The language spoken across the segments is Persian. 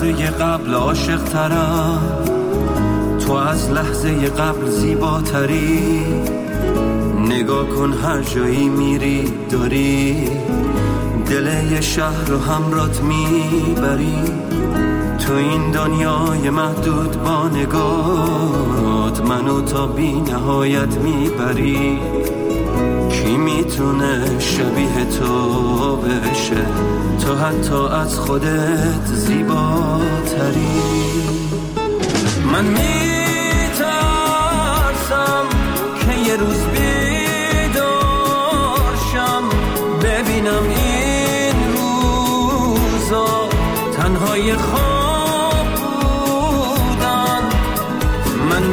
لحظه قبل عاشق ترم، تو از لحظه قبل زیباتری. نگاه کن هر جایی میری داری دل یه شهر رو همرات میبری. تو این دنیای محدود با نگاهت منو تا بی نهایت میبری. کی میتونه شبیه تو بشه، تو حتی از خودت زیباتری. من میترسم که یه روز بیدارشم ببینم این روزا تنهای خواب بودن. من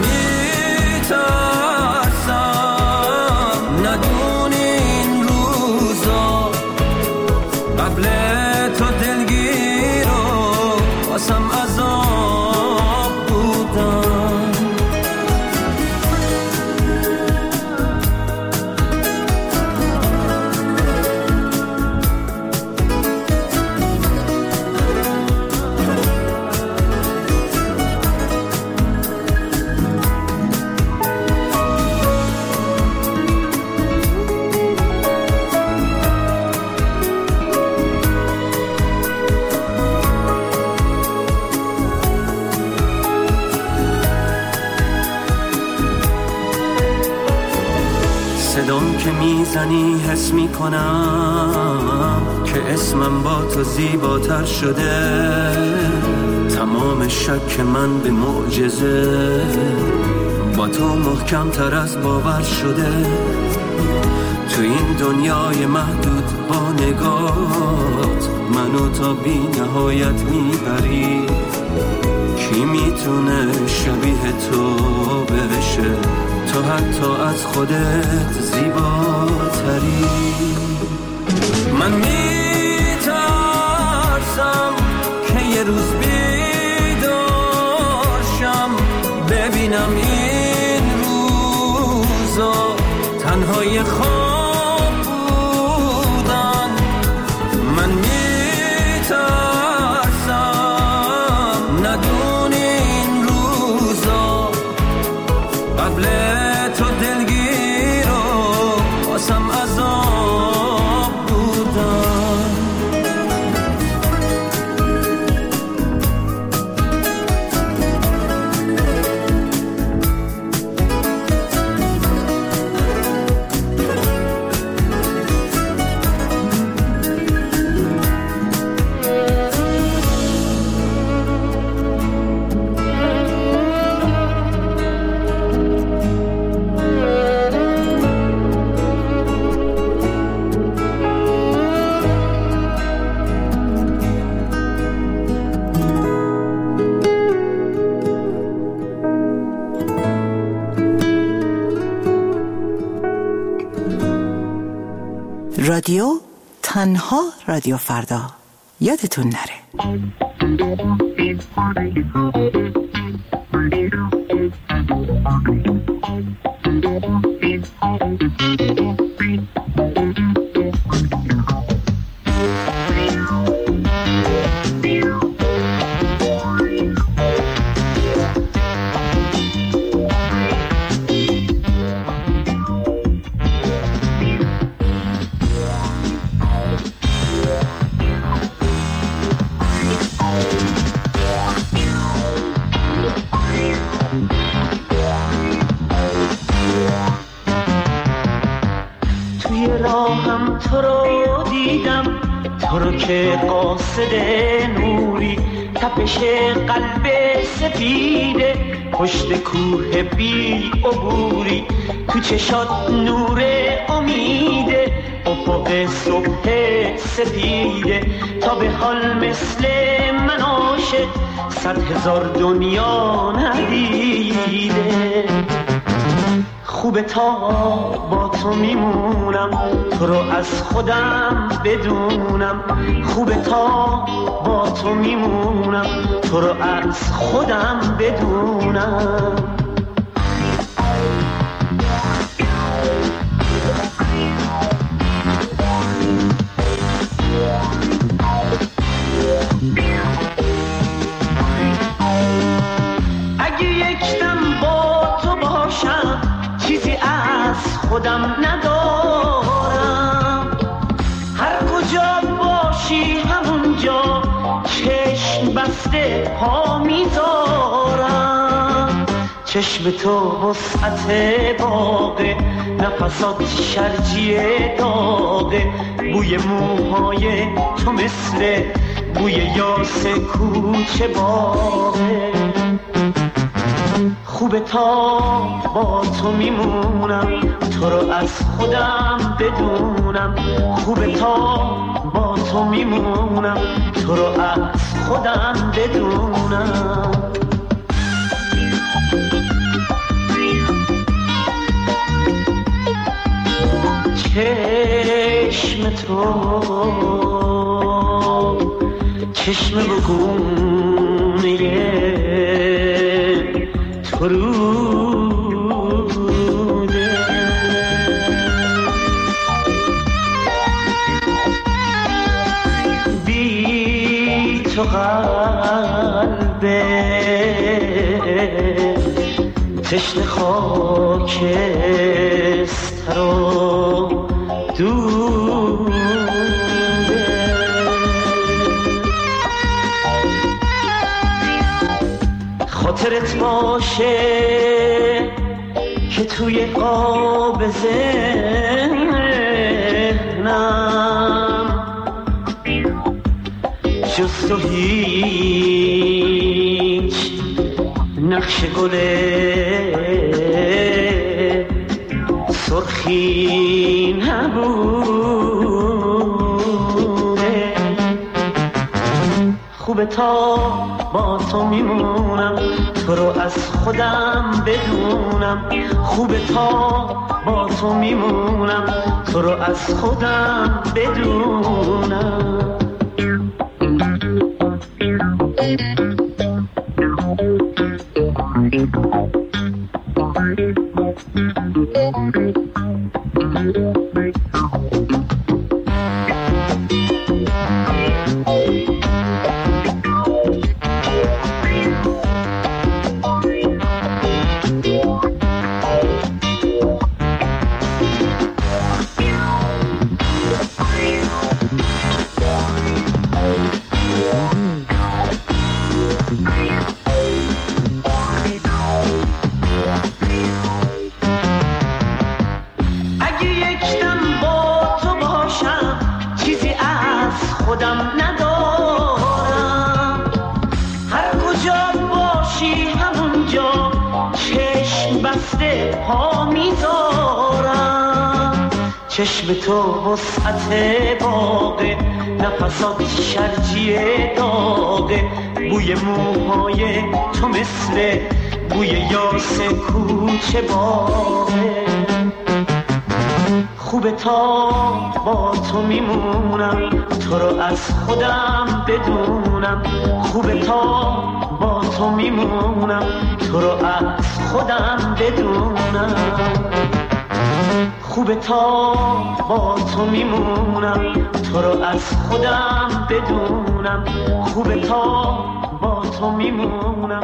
میترسم ندونی این روزا قبل تو دلگیر و واسم عذاب بودن. صدام که میزنی حس میکنم که اسمم با تو زیباتر شده. تمام شک من به معجزه با تو محکم تر از باور شده. تو این دنیای محدود با نگاهت منو تا بی نهایت میبری. کی میتونه شبیه تو بشه، تو حتی از خودت زیباتری. من میترسم که یه روز بیدارشم ببینم این روزا تنهای خواب بودن. من میترسم ندونی این روزا قبل تو دلگیر و واسم عذاب بودن. رادیو تنها رادیو فردا، یادتون نره. راهم تو رو دیدم، تو رو که قاصد نوری، تپش قلب سفیده پشت کوه بی عبوری، تو چشات نور امیده افق صبح سپیده، تا به حال مثل من عاشق 100,000 دنیا ندیده. خوبه تا با تو میمونم، تو رو از خودم بدونم. خوبه تا با تو میمونم، تو رو از خودم بدونم. خودم ندارم. هر کجا باشی همونجا چشم بسته پا میذارم. چشم تو وسعت باغه، نفسات شرجی داغه، بوی موهای تو مثل بوی یاس کوچه باغه. خوبه تا با تو میمونم، تو رو از خودم بدونم. خوبه تا با تو میمونم، تو رو از خودم بدونم. چشم تو چشم بگونه تو روده. بی تو قلبه تشنه خاکستر و دوده. خاطرت باشه که توی قاب ذهنم جز تو هیچ نقش گل سرخی نبوده. خوبه تا با تو میمونم، تو رو از خودم بدونم. خوبه تا با تو میمونم، تو رو از خودم بدونم. چشم تو وسعت باغه، نفسات شرجی داغه، بوی موهای تو مثل بوی یاس کوچه باغه. خوبه تا با تو میمونم، تو رو از خودم بدونم. خوبه تا با تو میمونم، تو رو از خودم بدونم. خوبه تا با تو میمونم، تو رو از خودم بدونم. خوبه تا با تو میمونم.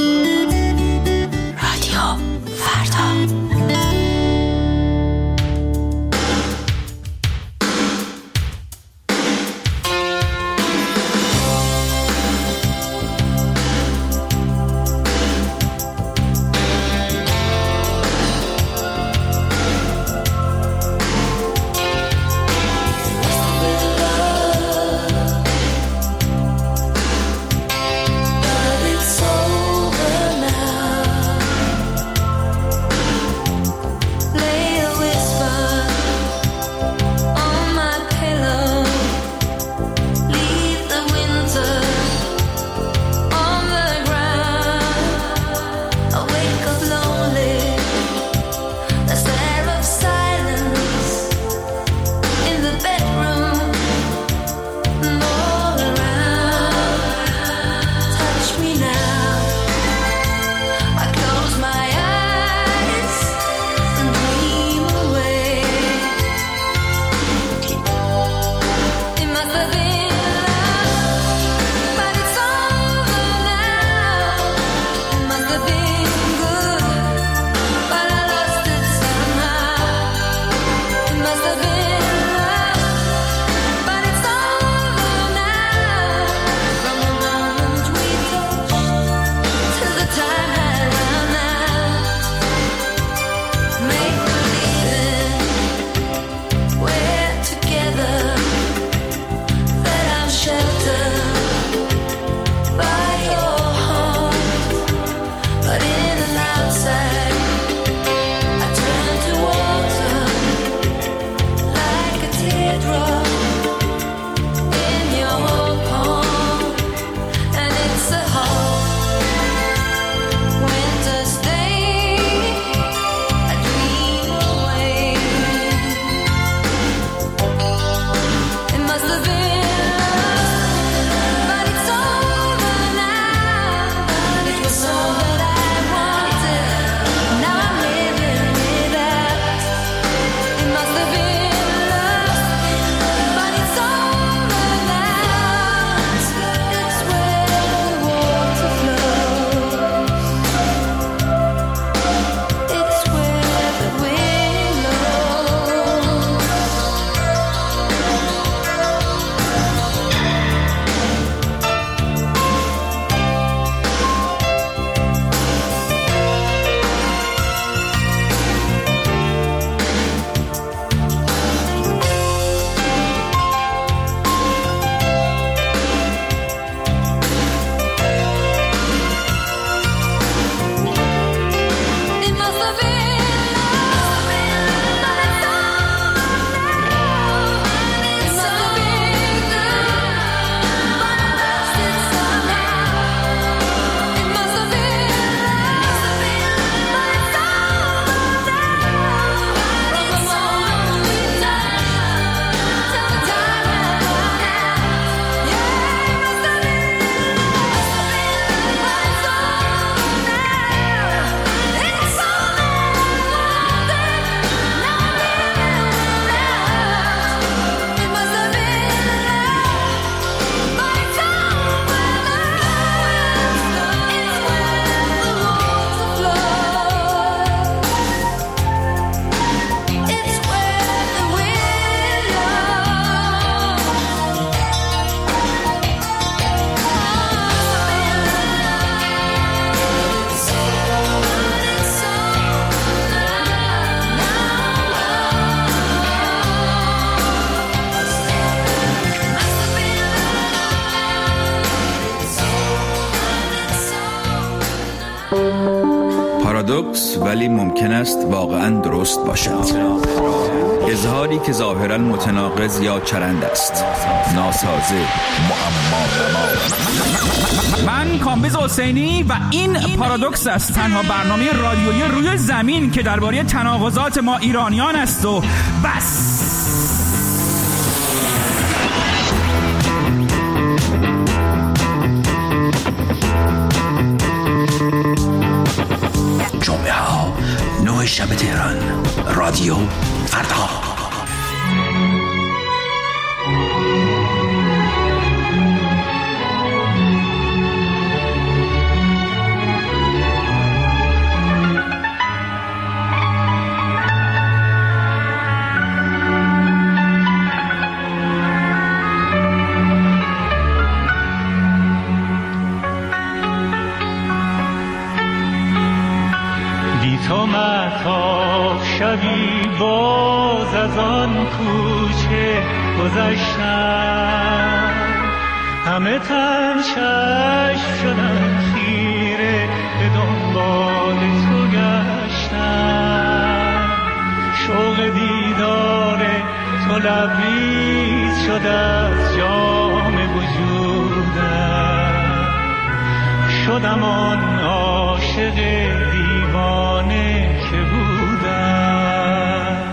رادیو فردا. پارادوکس، ولی ممکن است واقعاً درست باشد. اظهاری که ظاهراً متناقض یا چرند است، ناسازه، معما. من کامبیز حسینی و این پارادوکس است، تنها برنامه رادیویی روی زمین که درباره تناقضات ما ایرانیان است و بس. جمعه ها 9 شب تهران، رادیو فردا. تو مهتاب شبی باز از آن کوچه گذشتم، همه تن چشم شدن خیره به دنبال تو گشتم. شوق دیدار تو لبریز شده از جام وجودم، شدم آن عاشق دیوانه که بودم.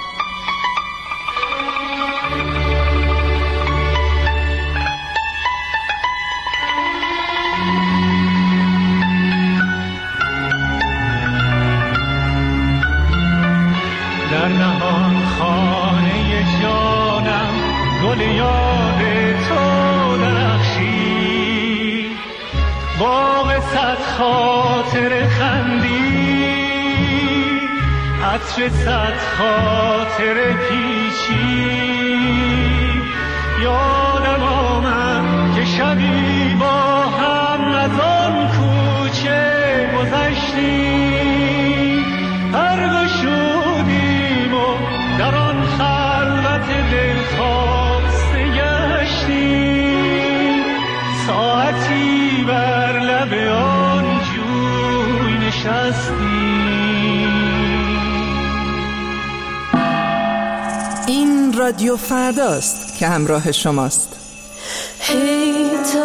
در نهان خانه جانم گل یاد تو درخشید، باغ صد خاطر خندی، عطر صد خاطر پیچی. یادم آمد که شبی با هم از آن کوچه گذشتیم، برگشودیم و در آن خلوت دلخواسته گشتیم. ساعتی بر لب آن جوی نشستیم. این رادیو فرداست که همراه شماست. هی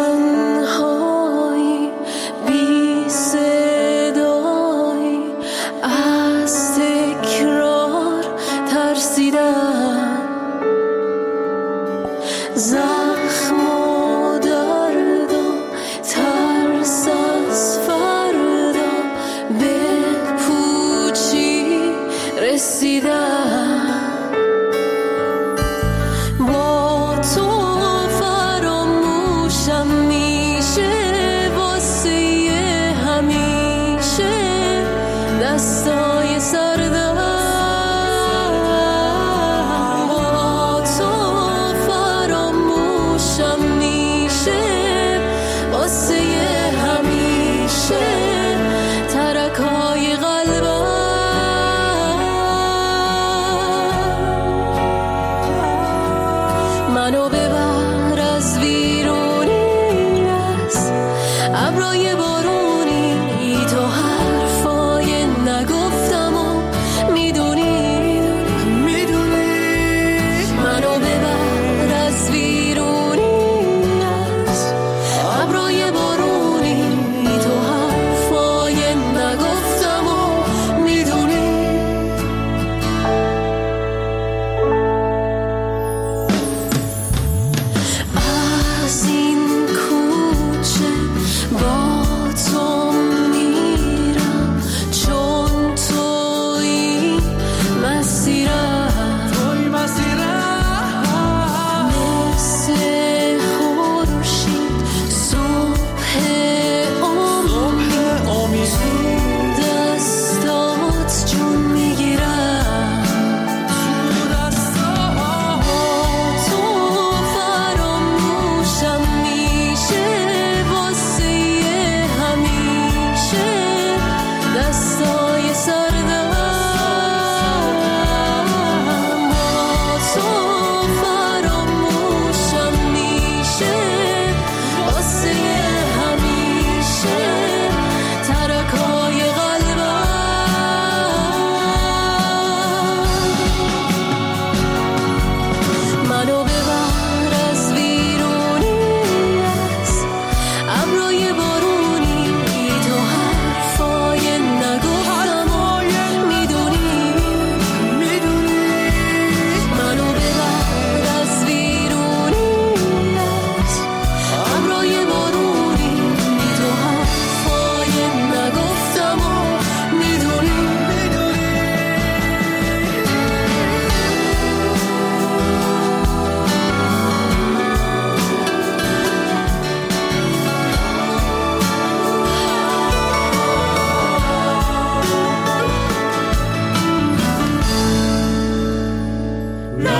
تنهایی بی صدایی، از تکرار ترسیدم، زخم و درد و ترس از فردا به پوچی رسیدم. با تو فراموشم میشه واسه همیشه، دستای سردم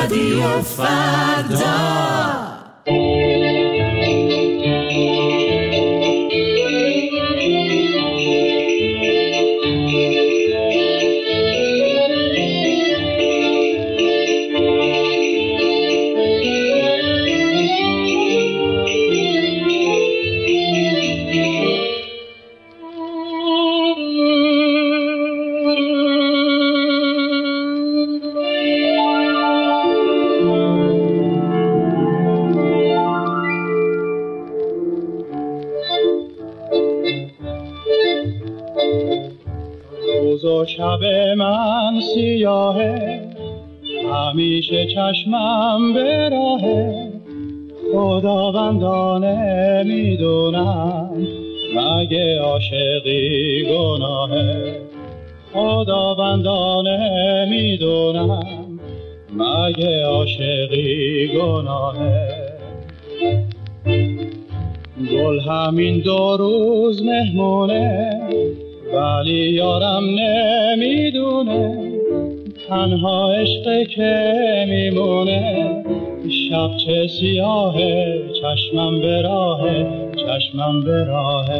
رادیو فردا. شب من سیاهه، همیشه چشمم به راهه، خداوندانه میدونم مگه عاشقی گناهه، خداوندانه میدونم مگه عاشقی گناهه. گل همین 2 روز مهمونه، ولی یارم نمیدونه تنها عشق که میمونه. شب چه سیاهه، چشمم به راهه، چشمم به راهه.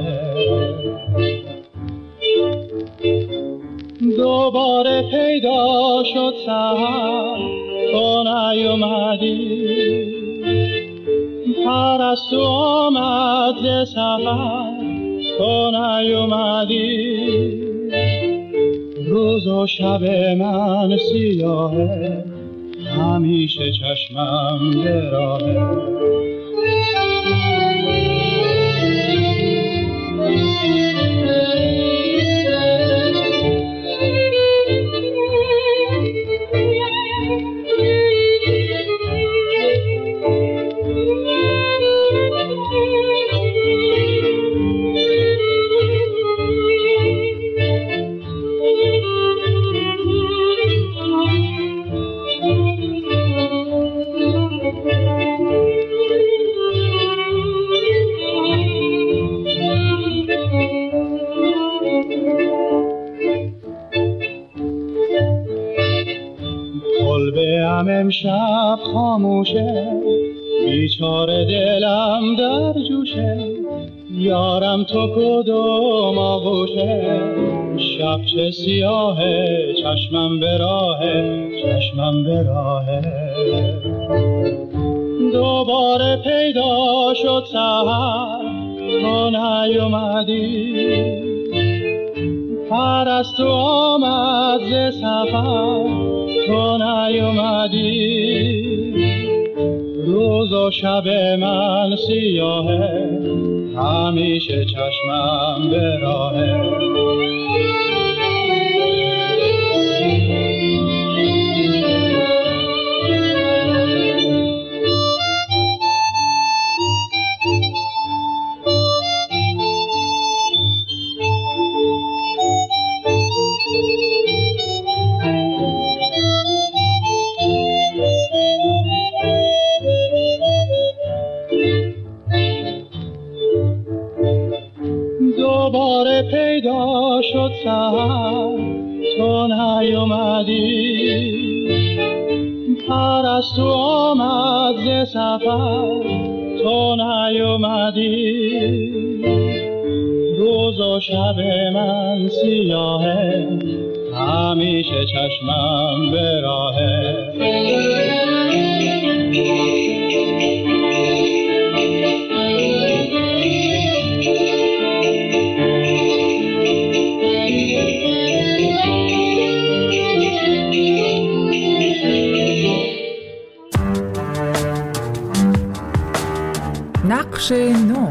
دوباره پیدا شد سحر، تو نیومدی، پرستو آمد ز سفر، تو نیومدی. روز و شب من سیاهه، همیشه چشمم به راهه. امشب خاموشه، بیچاره دلم در جوشه، یارم تو کدوم آغوشه. شب چه سیاهه، چشمم به راهه، چشمم به راهه. دوباره پیدا شد سحر، تو نیومدی، پرستو آمد ز سفر، تو نیومدی. روز و شب من سیاهه، همیشه چشمم به راهه. دوباره پیدا شد سحر، تو نیومدی، پرستو آمد ز سفر، تو نیومدی. روز و شب من سیاهه، همیشه چشمم به راهه. نقش نو.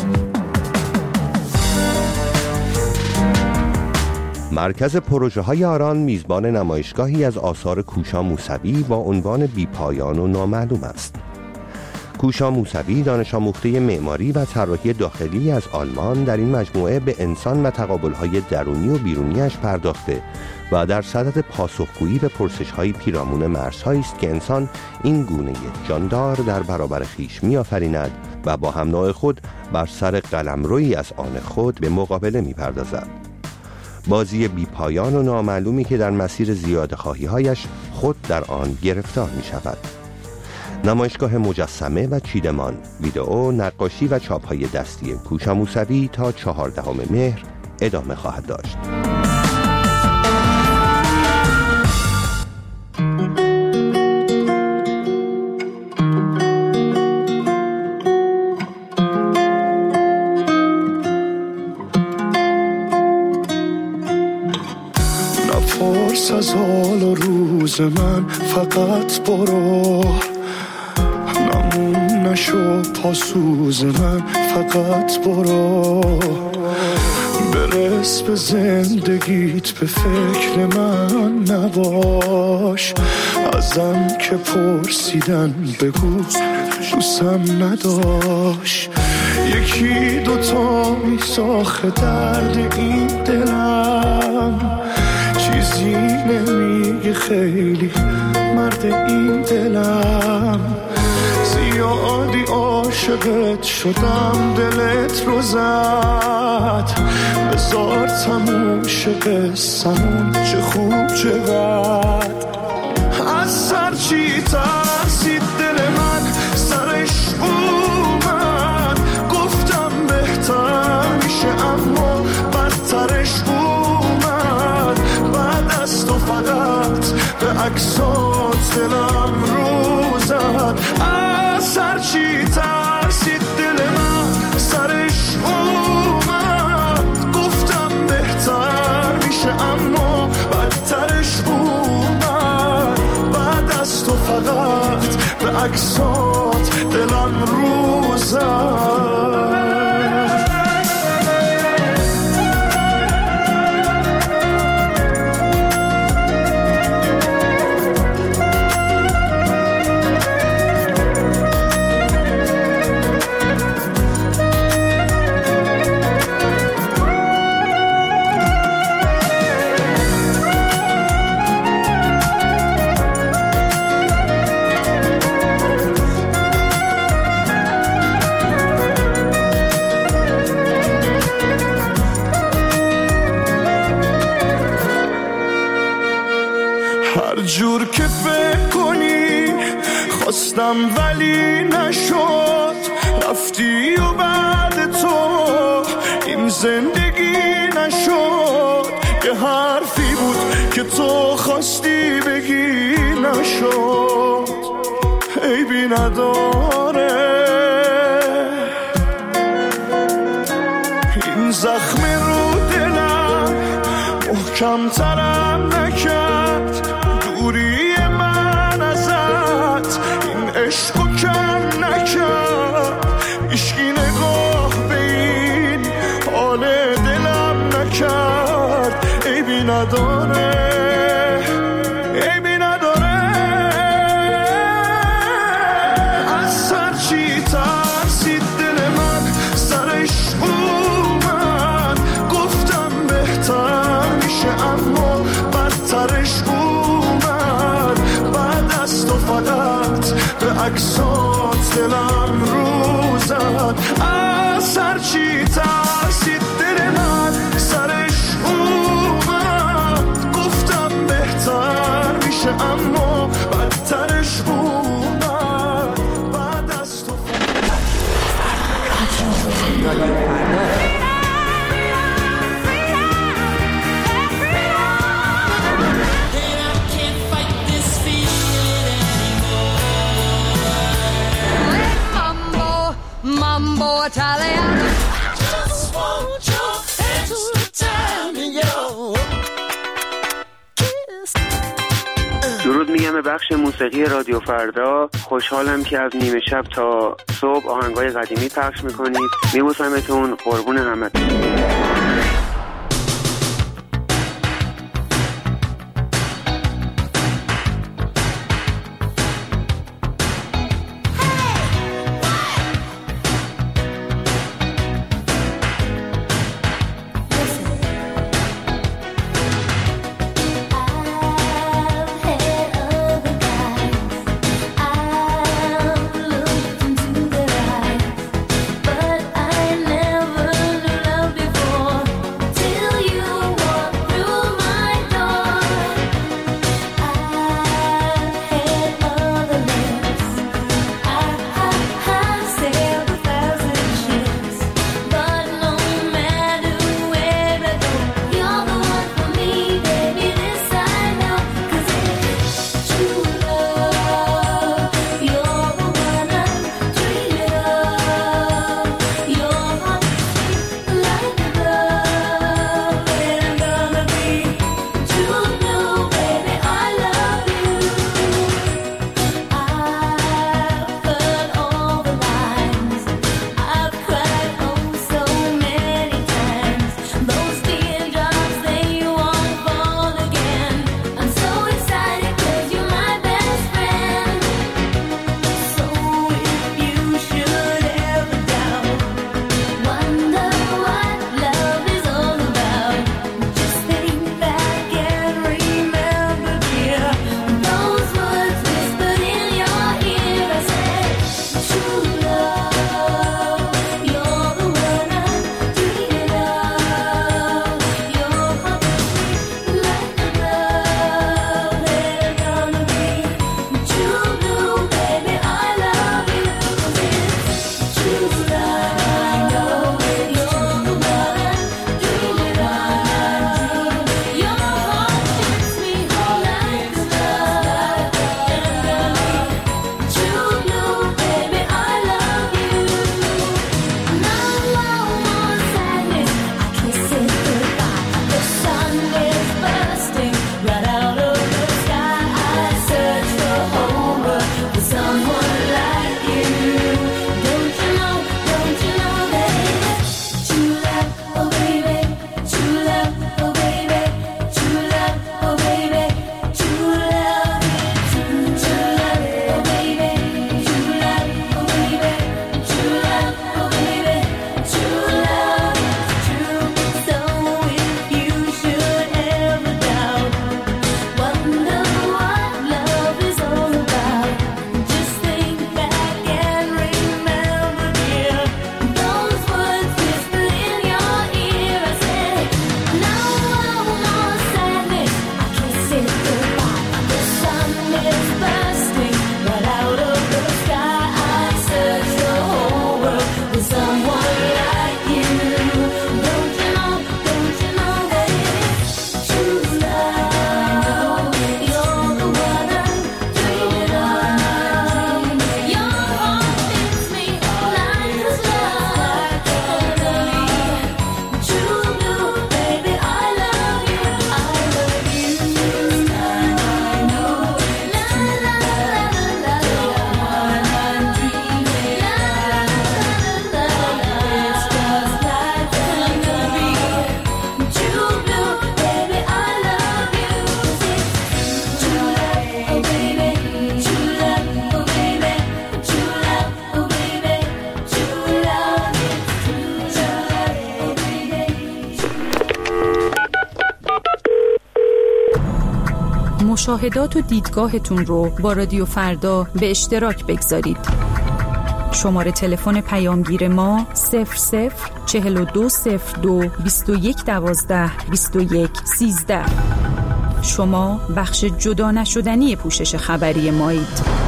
مرکز پروژه های آران میزبان نمایشگاهی از آثار کوشا موسوی با عنوان بی‌پایان و نامعلوم است. کوشا موسوی دانش آموخته معماری و طراحی داخلی از آلمان در این مجموعه به انسان و تقابل‌های درونی و بیرونیش پرداخته و در صدد پاسخگویی به پرسش‌های پیرامون مرزهایی است که انسان این گونه جاندار در برابر خویش می‌آفریند و با هم نوع خود بر سر قلمرویی از آن خود به مقابله می‌پردازد. بازی بیپایان و نامعلومی که در مسیر زیادخواهی‌هایش خود در آن گرفتار می شود. نمایشگاه مجسمه و چیدمان، ویدئو، نقاشی و چاپ‌های دستی کوشا موسوی تا 14 مهر ادامه خواهد داشت. نپرس از حال و روز من، فقط برو. نمون نشو پاسوز من، فقط برو. برس به زندگیت، به فکر من نباش. ازم که پرسیدن بگو دوستم نداشت. یکی دوتا میساخه درد این دلم، چیزی نمیگه خیلی مرد این دلم. زیادی عاشقت شدم، دلت رو زد. بذار تموم شه قصه‌مون، چه خوب چه بد. از سر چی ترسید دل من، سرش اومد. گفتم بهتر میشه اما بدترش اومد. بعد از تو فقط به عکسات دلم رو زد. از سر چی ترسید دل من، سرش اومد. گفتم بهتر میشه اما بدترش اومد. بعد از تو فقط به عکسات دلم رو زد. هر جور که فکر کنی خواستم ولی نشد. رفتی و بعد تو این زندگی نشد. یه حرفی بود که تو خواستی بگی نشد. عیبی نداره این زخم رو دلم محکم ترم نکرد. دوری من ازت این عشقو کم نکرد. عشقی نگاه به این حال دلم نکرد. عیبی نداره، عیبی نداره. از سر چی ترسید دل من، سرش اومد. گفتم بهتر میشه اما بدترش اومد. بعد از تو فقط به عکسات دلم رو زد. از سر چی ترسید دل من، سرش اومد. گفتم بهتر میشه اما بدترش اومد. بعد از تو Mambo Italiano. Just want your hands to tell me your kiss. درود میگم به بخش موسیقی رادیو فردا. خوشحالم که از نیمه شب تا صبح آهنگای قدیمی پخش میکنید. میبوسمتون، قربون همتون. But I never knew love before. مشاهدات و دیدگاهتون رو با رادیو فردا به اشتراک بگذارید. شماره تلفن پیامگیر ما 00420221122113. شما بخش جدا نشدنی پوشش خبری مایید.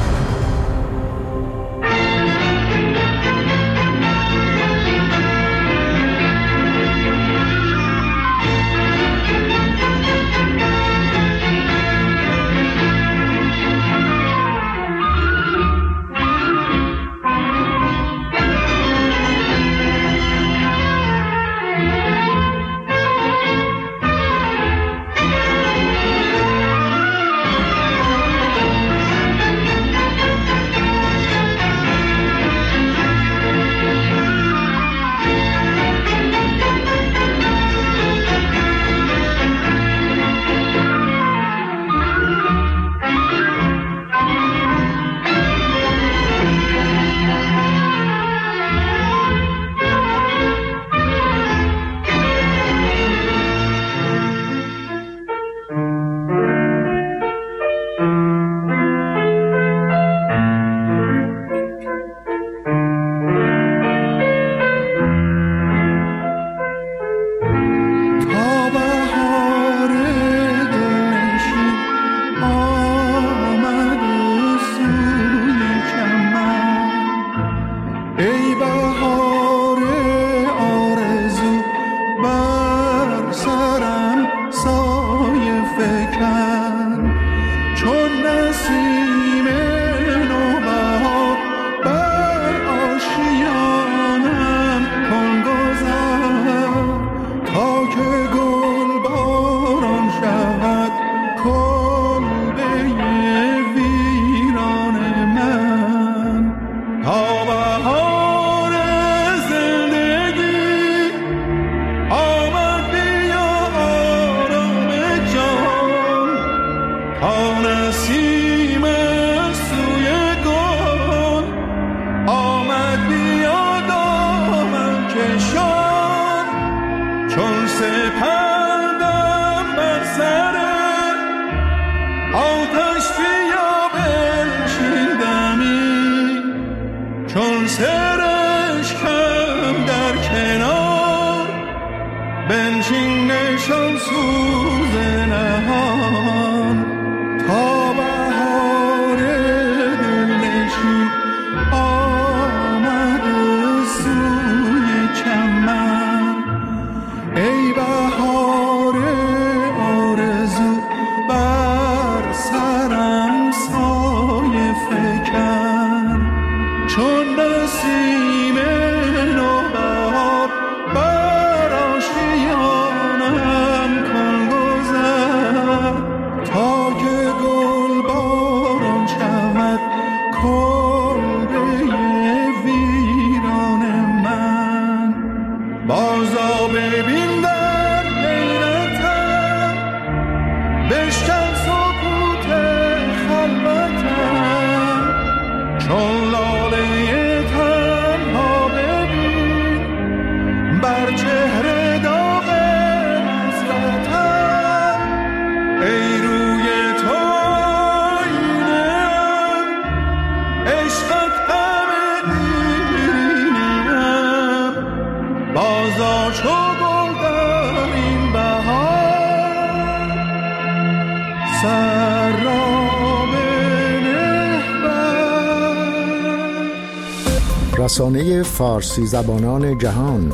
رسانه فارسی زبانان جهان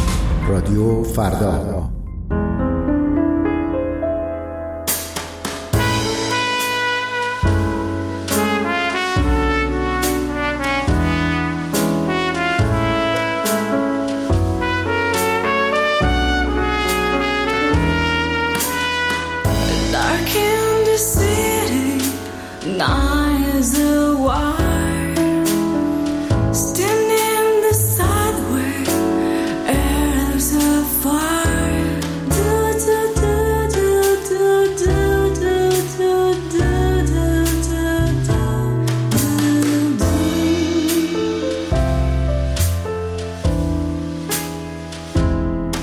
رادیو فردا.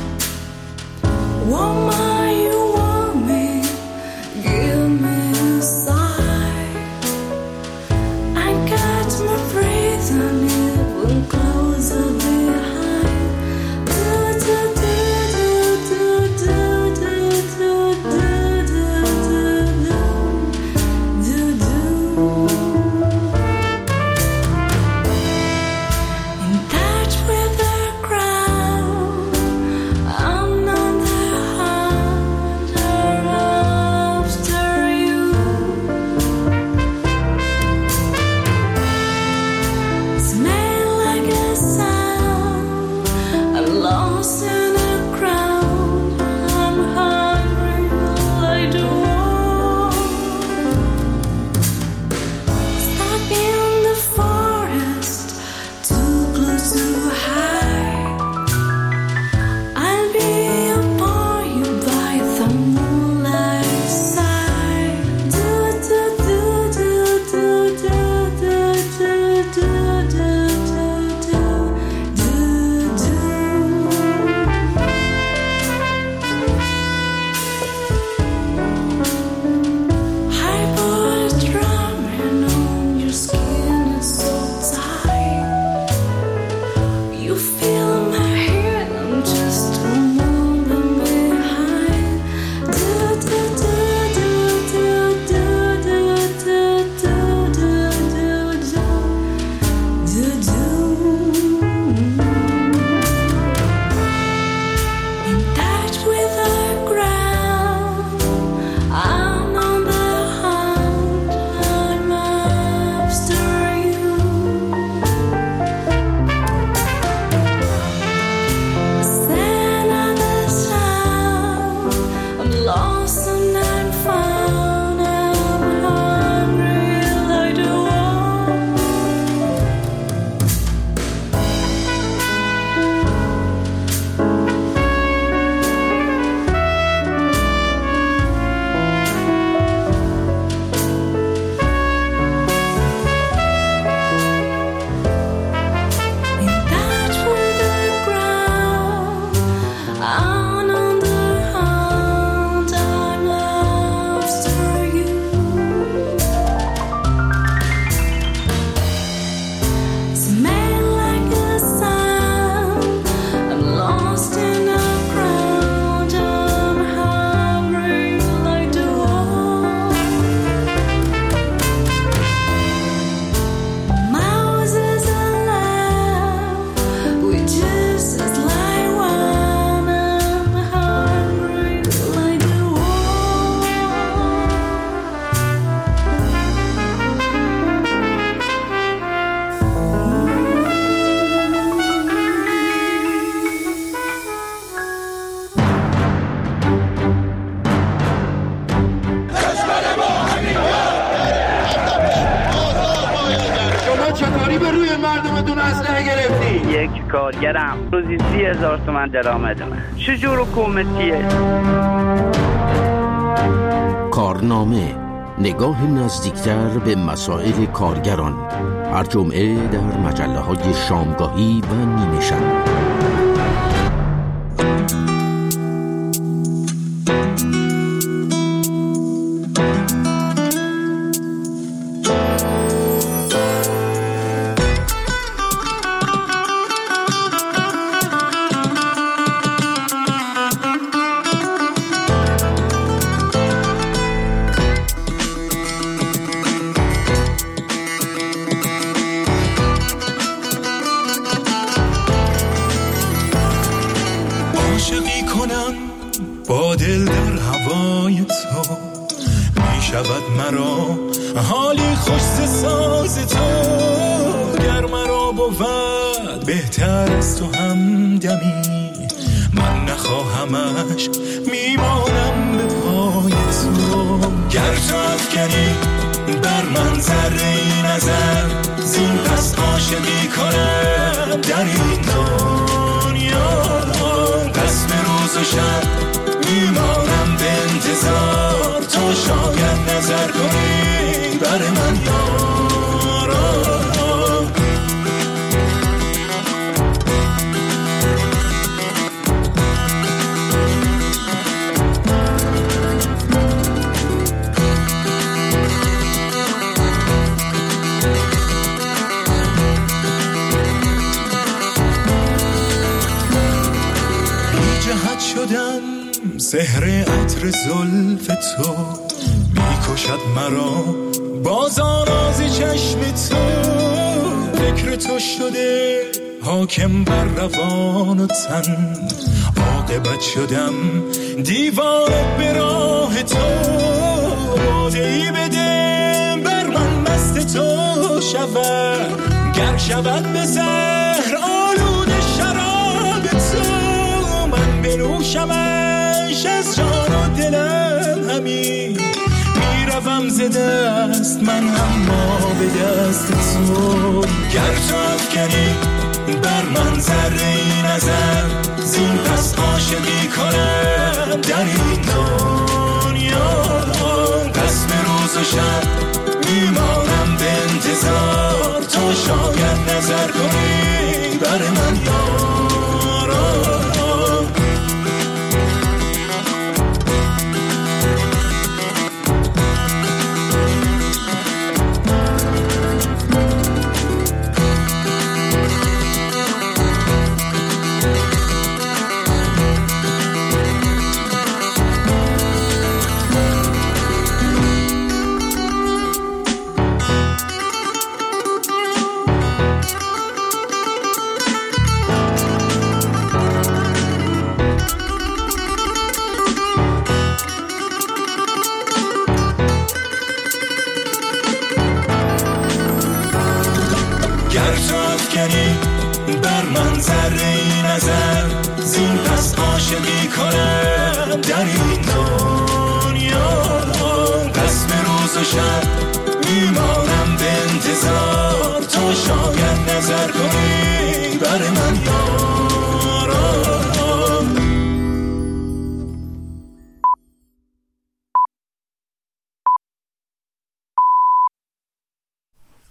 Woman, you want me, give me چطوری به روی مردمتون اسلحه گرفتی؟ یک کارگرم روزی 30,000 تومان درآمدمه. چجور حکومتیه؟ کارنامه، نگاه نزدیکتر به مسائل کارگران، هر جمعه در مجله‌های شامگاهی و نیمه شب. با دل در هوای تو می شود مرا حالی خوش ز ساز تو. گر مرا بود بهتر از تو همدمی، من نخواهمش میمانم به پای تو. گر تو افکنی بر من ذره نظر، زین پس عاشقی کنم در این دنیا. پس به روز و شب میمانم به انتظار، تو شاید نظر کنی بر من یارا. بی جهت شدم سحر عطر زلف تو، میکشد مرا باز آراز چشم تو. فکر تو شده حاکم بر روان و تن، عاقبت شدم دیوانه به راه تو. باده‌ای بده بر من مست تو شود، گر شود به زهر آلوده شراب تو. من بنوشمش از جان و دلم همین، میروم ز دست من اما به دست تو. گر تو افکنی بر من ذره نظر، زین پس عاشقی کنم در این دنیا. پس به روز و شب میمانم به انتظار، تو شاید نظر کنی بر من یارا. بر من ذره نظر، زین پس عاشقی کنم در این دنیا. پس به روز و شب میمانم به